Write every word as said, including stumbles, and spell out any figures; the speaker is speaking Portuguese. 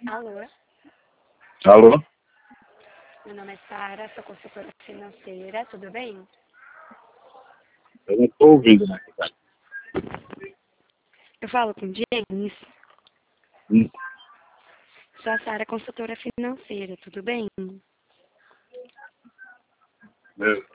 Alô, Alô? meu nome é Sara, sou consultora financeira, tudo bem? Eu não estou ouvindo, né? Eu falo com James, Hum, sou a Sara, consultora financeira, tudo bem? meu,